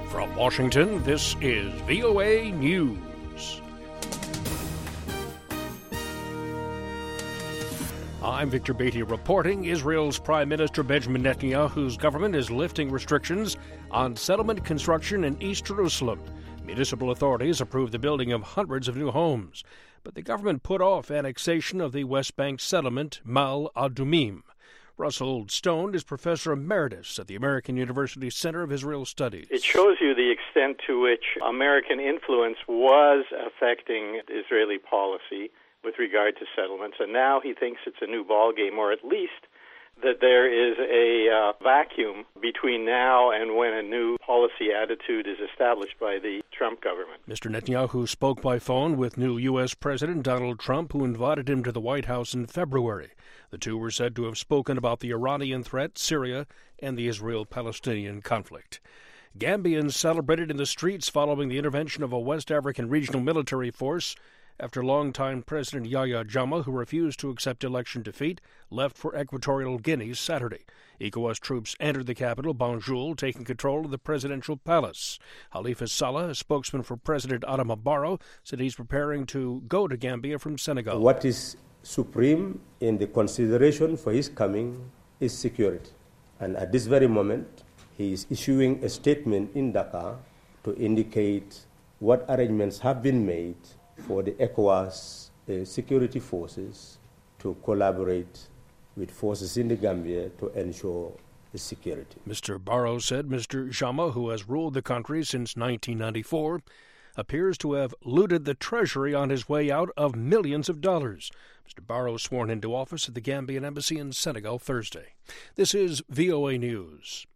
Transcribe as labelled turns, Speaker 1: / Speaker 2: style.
Speaker 1: From Washington, this is VOA News. I'm Victor Beatty reporting. Israel's Prime Minister Benjamin Netanyahu's government is lifting restrictions on settlement construction in East Jerusalem. Municipal authorities approved the building of hundreds of new homes, but the government put off annexation of the West Bank settlement Mal Adumim. Russell Stone is Professor Emeritus at the American University Center of Israel Studies.
Speaker 2: It shows you the extent to which American influence was affecting Israeli policy with regard to settlements, and now he thinks it's a new ballgame, or at least that there is a vacuum between now and when a new policy attitude is established by the Trump government.
Speaker 1: Mr. Netanyahu spoke by phone with new U.S. President Donald Trump, who invited him to the White House in February. The two were said to have spoken about the Iranian threat, Syria, and the Israel-Palestinian conflict. Gambians celebrated in the streets following the intervention of a West African regional military force after longtime President Yahya Jammeh, who refused to accept election defeat, left for Equatorial Guinea Saturday. ECOWAS troops entered the capital, Banjul, taking control of the presidential palace. Halifa Saleh, a spokesman for President Adama Barrow, said he's preparing to go to Gambia from Senegal.
Speaker 3: What is supreme in the consideration for his coming is security. And at this very moment, he is issuing a statement in Dakar to indicate what arrangements have been made for the ECOWAS security forces to collaborate with forces in the Gambia to ensure the security.
Speaker 1: Mr. Barrow said Mr. Jammeh, who has ruled the country since 1994, appears to have looted the treasury on his way out of millions of dollars. Mr. Barrow sworn into office at the Gambian embassy in Senegal Thursday. This is VOA News.